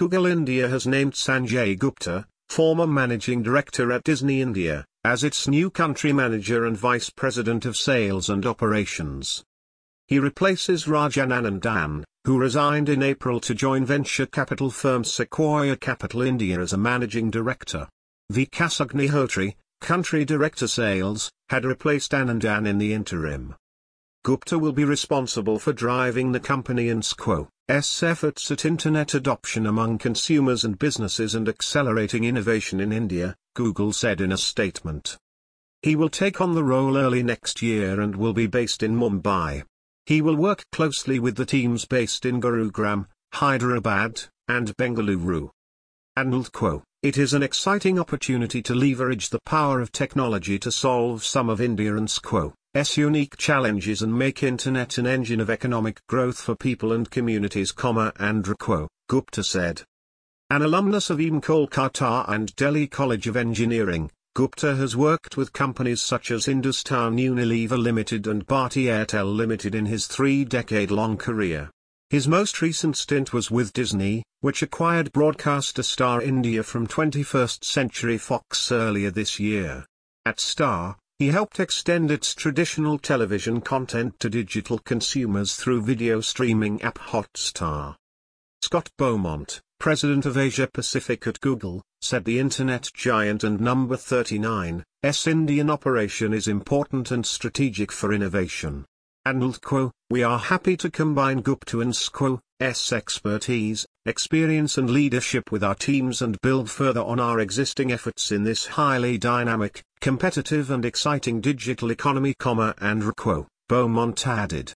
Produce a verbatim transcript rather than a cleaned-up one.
Google India has named Sanjay Gupta, former managing director at Disney India, as its new country manager and vice president of sales and operations. He replaces Rajan Anandan, who resigned in April to join venture capital firm Sequoia Capital India as a managing director. Vikas Agnihotri, country director sales, had replaced Anandan in the interim. Gupta will be responsible for driving the company and Sequoia's efforts at internet adoption among consumers and businesses and accelerating innovation in India, Google said in a statement. He will take on the role early next year and will be based in Mumbai. He will work closely with the teams based in Gurugram, Hyderabad, and Bengaluru. And quote, "It is an exciting opportunity to leverage the power of technology to solve some of India and Sequoia's unique challenges and make internet an engine of economic growth for people and communities, and quote," Gupta said. An alumnus of I I M Kolkata and Delhi College of Engineering, Gupta has worked with companies such as Hindustan Unilever Limited and Bharti Airtel Limited in his three-decade-long career. His most recent stint was with Disney, which acquired broadcaster Star India from twenty-first Century Fox earlier this year. At Star, he helped extend its traditional television content to digital consumers through video streaming app Hotstar. Scott Beaumont, president of Asia Pacific at Google, said the internet giant and number thirty-nine's Indian operation is important and strategic for innovation. And quote, "We are happy to combine Gupta and Sequoia's expertise, experience and leadership with our teams and build further on our existing efforts in this highly dynamic, competitive and exciting digital economy, and quote," Beaumont added.